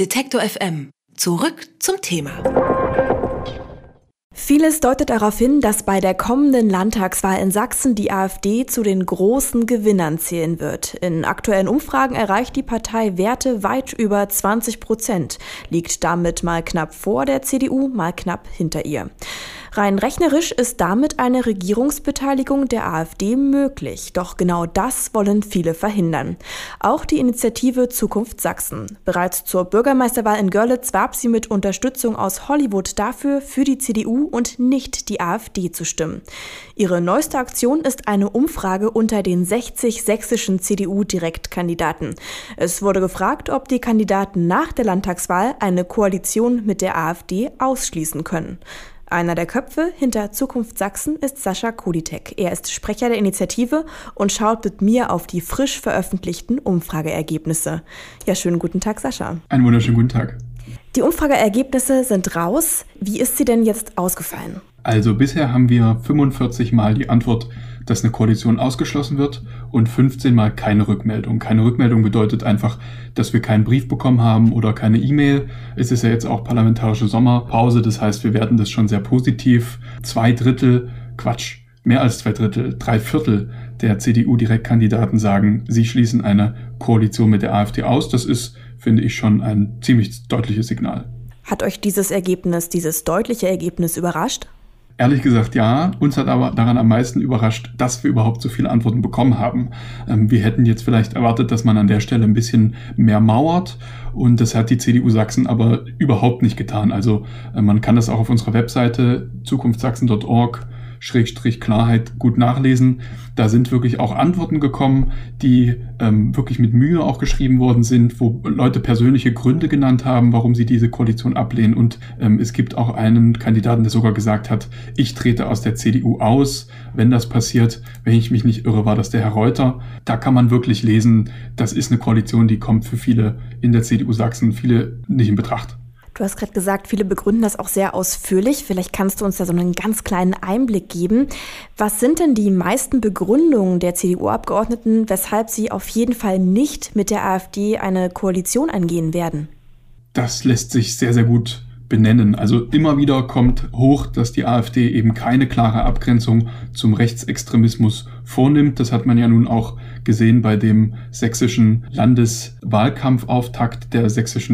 Detektor FM. Zurück zum Thema. Vieles deutet darauf hin, dass bei der kommenden Landtagswahl in Sachsen die AfD zu den großen Gewinnern zählen wird. In aktuellen Umfragen erreicht die Partei Werte weit über 20%, liegt damit mal knapp vor der CDU, mal knapp hinter ihr. Rein rechnerisch ist damit eine Regierungsbeteiligung der AfD möglich. Doch genau das wollen viele verhindern. Auch die Initiative Zukunft Sachsen. Bereits zur Bürgermeisterwahl in Görlitz warb sie mit Unterstützung aus Hollywood dafür, für die CDU und nicht die AfD zu stimmen. Ihre neueste Aktion ist eine Umfrage unter den 60 sächsischen CDU-Direktkandidaten. Es wurde gefragt, ob die Kandidaten nach der Landtagswahl eine Koalition mit der AfD ausschließen können. Einer der Köpfe hinter Zukunft Sachsen ist Sascha Koditek. Er ist Sprecher der Initiative und schaut mit mir auf die frisch veröffentlichten Umfrageergebnisse. Ja, schönen guten Tag, Sascha. Einen wunderschönen guten Tag. Die Umfrageergebnisse sind raus. Wie ist sie denn jetzt ausgefallen? Also bisher haben wir 45 Mal die Antwort, dass eine Koalition ausgeschlossen wird und 15 Mal keine Rückmeldung. Keine Rückmeldung bedeutet einfach, dass wir keinen Brief bekommen haben oder keine E-Mail. Es ist ja jetzt auch parlamentarische Sommerpause, das heißt, wir werten das schon sehr positiv. Mehr als 2/3, 3/4 der CDU-Direktkandidaten sagen, sie schließen eine Koalition mit der AfD aus. Das ist, finde ich, schon ein ziemlich deutliches Signal. Hat euch dieses deutliche Ergebnis überrascht? Ehrlich gesagt ja, uns hat aber daran am meisten überrascht, dass wir überhaupt so viele Antworten bekommen haben. Wir hätten jetzt vielleicht erwartet, dass man an der Stelle ein bisschen mehr mauert und das hat die CDU Sachsen aber überhaupt nicht getan. Also man kann das auch auf unserer Webseite zukunftsachsen.org/Klarheit gut nachlesen. Da sind wirklich auch Antworten gekommen, die wirklich mit Mühe auch geschrieben worden sind, wo Leute persönliche Gründe genannt haben, warum sie diese Koalition ablehnen. Und es gibt auch einen Kandidaten, der sogar gesagt hat, ich trete aus der CDU aus, wenn das passiert. Wenn ich mich nicht irre, war das der Herr Reuter. Da kann man wirklich lesen, das ist eine Koalition, die kommt für viele in der CDU Sachsen, viele nicht in Betracht. Du hast gerade gesagt, viele begründen das auch sehr ausführlich. Vielleicht kannst du uns da so einen ganz kleinen Einblick geben. Was sind denn die meisten Begründungen der CDU-Abgeordneten, weshalb sie auf jeden Fall nicht mit der AfD eine Koalition eingehen werden? Das lässt sich sehr, sehr gut benennen. Also immer wieder kommt hoch, dass die AfD eben keine klare Abgrenzung zum Rechtsextremismus vornimmt. Das hat man ja nun auch gesehen bei dem sächsischen Landeswahlkampfauftakt der sächsischen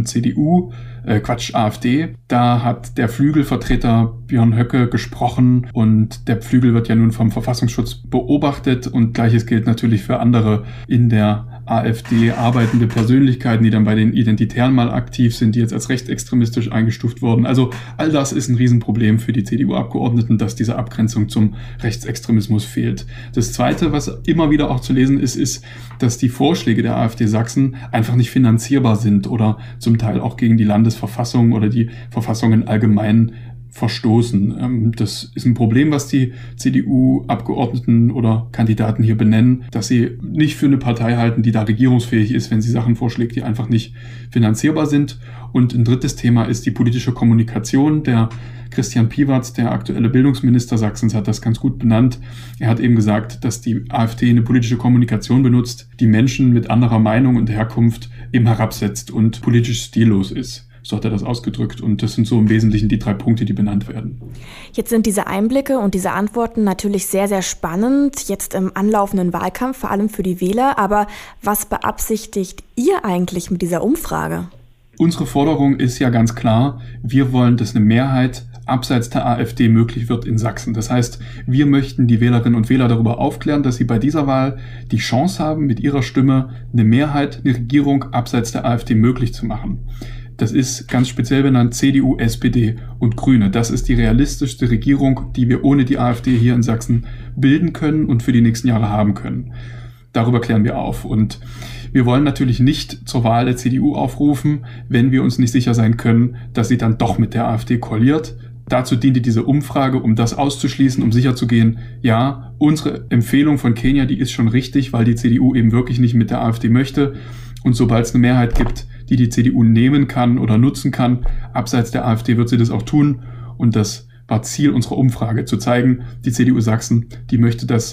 AfD. Da hat der Flügelvertreter Björn Höcke gesprochen und der Flügel wird ja nun vom Verfassungsschutz beobachtet und Gleiches gilt natürlich für andere in der AfD arbeitende Persönlichkeiten, die dann bei den Identitären mal aktiv sind, die jetzt als rechtsextremistisch eingestuft wurden. Also all das ist ein Riesenproblem für die CDU-Abgeordneten, dass diese Abgrenzung zum Rechtsextremismus fehlt. Das Zweite, was immer wieder auch zu lesen ist, ist, dass die Vorschläge der AfD Sachsen einfach nicht finanzierbar sind oder zum Teil auch gegen die Landesverfassung oder die Verfassungen allgemein verstoßen. Das ist ein Problem, was die CDU-Abgeordneten oder Kandidaten hier benennen, dass sie nicht für eine Partei halten, die da regierungsfähig ist, wenn sie Sachen vorschlägt, die einfach nicht finanzierbar sind. Und ein drittes Thema ist die politische Kommunikation. Der Christian Piwatz, der aktuelle Bildungsminister Sachsens, hat das ganz gut benannt. Er hat eben gesagt, dass die AfD eine politische Kommunikation benutzt, die Menschen mit anderer Meinung und Herkunft eben herabsetzt und politisch stillos ist. So hat er das ausgedrückt. Und das sind so im Wesentlichen die 3 Punkte, die benannt werden. Jetzt sind diese Einblicke und diese Antworten natürlich sehr, sehr spannend, jetzt im anlaufenden Wahlkampf, vor allem für die Wähler. Aber was beabsichtigt ihr eigentlich mit dieser Umfrage? Unsere Forderung ist ja ganz klar, wir wollen, dass eine Mehrheit abseits der AfD möglich wird in Sachsen. Das heißt, wir möchten die Wählerinnen und Wähler darüber aufklären, dass sie bei dieser Wahl die Chance haben, mit ihrer Stimme eine Mehrheit, eine Regierung abseits der AfD möglich zu machen. Das ist ganz speziell benannt CDU, SPD und Grüne. Das ist die realistischste Regierung, die wir ohne die AfD hier in Sachsen bilden können und für die nächsten Jahre haben können. Darüber klären wir auf. Und wir wollen natürlich nicht zur Wahl der CDU aufrufen, wenn wir uns nicht sicher sein können, dass sie dann doch mit der AfD koaliert. Dazu diente diese Umfrage, um das auszuschließen, um sicherzugehen, ja, unsere Empfehlung von Kenia, die ist schon richtig, weil die CDU eben wirklich nicht mit der AfD möchte. Und sobald es eine Mehrheit gibt, die CDU nehmen kann oder nutzen kann, abseits der AfD wird sie das auch tun. Und das war Ziel unserer Umfrage, zu zeigen, die CDU Sachsen, die möchte das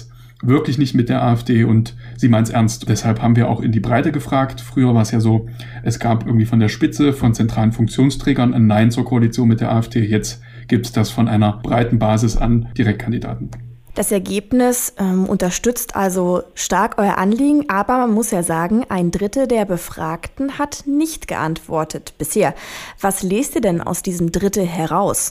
wirklich nicht mit der AfD und sie meint es ernst. Deshalb haben wir auch in die Breite gefragt. Früher war es ja so, es gab irgendwie von der Spitze, von zentralen Funktionsträgern ein Nein zur Koalition mit der AfD. Jetzt gibt es das von einer breiten Basis an Direktkandidaten. Das Ergebnis unterstützt also stark euer Anliegen, aber man muss ja sagen, 1/3 der Befragten hat nicht geantwortet bisher. Was lest ihr denn aus diesem Drittel heraus?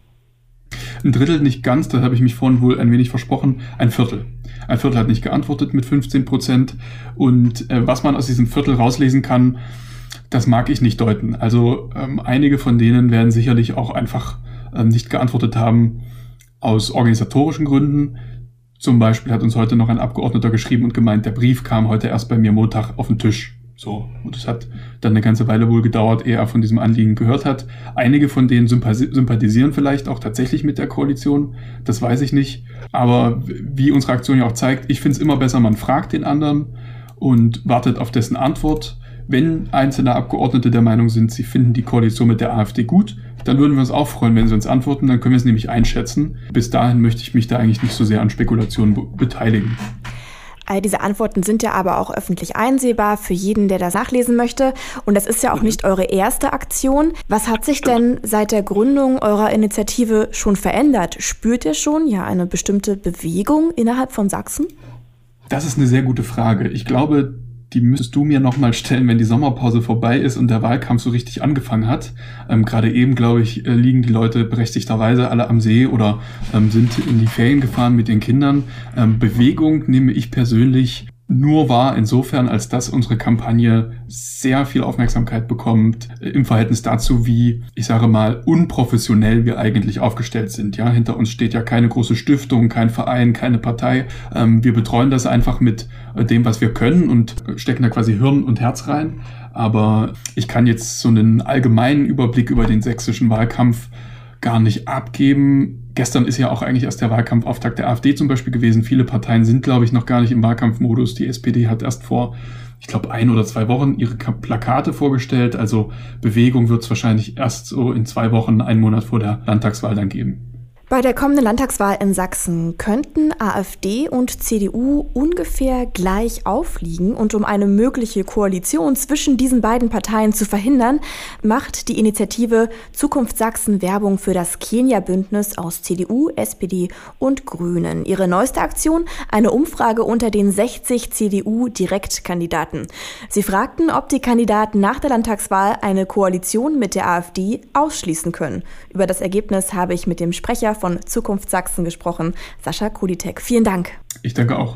1/3 nicht ganz, da habe ich mich vorhin wohl ein wenig versprochen, 1/4. 1/4 hat nicht geantwortet mit 15%. Und was man aus diesem Viertel rauslesen kann, das mag ich nicht deuten. Also einige von denen werden sicherlich auch einfach nicht geantwortet haben aus organisatorischen Gründen. Zum Beispiel hat uns heute noch ein Abgeordneter geschrieben und gemeint, der Brief kam heute erst bei mir Montag auf den Tisch. So, und es hat dann eine ganze Weile wohl gedauert, ehe er von diesem Anliegen gehört hat. Einige von denen sympathisieren vielleicht auch tatsächlich mit der Koalition, das weiß ich nicht. Aber wie unsere Aktion ja auch zeigt, ich finde es immer besser, man fragt den anderen und wartet auf dessen Antwort. Wenn einzelne Abgeordnete der Meinung sind, sie finden die Koalition mit der AfD gut, dann würden wir uns auch freuen, wenn sie uns antworten, dann können wir es nämlich einschätzen. Bis dahin möchte ich mich da eigentlich nicht so sehr an Spekulationen beteiligen. All diese Antworten sind ja aber auch öffentlich einsehbar für jeden, der das nachlesen möchte. Und das ist ja auch nicht eure erste Aktion. Was hat sich denn seit der Gründung eurer Initiative schon verändert? Spürt ihr schon eine bestimmte Bewegung innerhalb von Sachsen? Das ist eine sehr gute Frage. Ich glaube, die müsstest du mir nochmal stellen, wenn die Sommerpause vorbei ist und der Wahlkampf so richtig angefangen hat. Gerade eben, glaube ich, liegen die Leute berechtigterweise alle am See oder sind in die Ferien gefahren mit ihren Kindern. Bewegung nehme ich persönlich nur wahr insofern, als dass unsere Kampagne sehr viel Aufmerksamkeit bekommt im Verhältnis dazu, wie, ich sage mal, unprofessionell wir eigentlich aufgestellt sind. Ja, hinter uns steht ja keine große Stiftung, kein Verein, keine Partei. Wir betreuen das einfach mit dem, was wir können und stecken da quasi Hirn und Herz rein. Aber ich kann jetzt so einen allgemeinen Überblick über den sächsischen Wahlkampf gar nicht abgeben. Gestern ist ja auch eigentlich erst der Wahlkampfauftakt der AfD zum Beispiel gewesen. Viele Parteien sind, glaube ich, noch gar nicht im Wahlkampfmodus. Die SPD hat erst vor, ich glaube, 1 oder 2 Wochen ihre Plakate vorgestellt. Also Bewegung wird es wahrscheinlich erst so in 2 Wochen, 1 Monat vor der Landtagswahl dann geben. Bei der kommenden Landtagswahl in Sachsen könnten AfD und CDU ungefähr gleich aufliegen. Und um eine mögliche Koalition zwischen diesen beiden Parteien zu verhindern, macht die Initiative Zukunft Sachsen Werbung für das Kenia-Bündnis aus CDU, SPD und Grünen. Ihre neueste Aktion: eine Umfrage unter den 60 CDU-Direktkandidaten. Sie fragten, ob die Kandidaten nach der Landtagswahl eine Koalition mit der AfD ausschließen können. Über das Ergebnis habe ich mit dem Sprecher von Zukunft Sachsen gesprochen, Sascha Kulitek. Vielen Dank. Ich danke auch.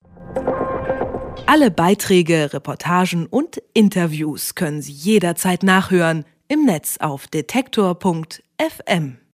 Alle Beiträge, Reportagen und Interviews können Sie jederzeit nachhören im Netz auf detektor.fm.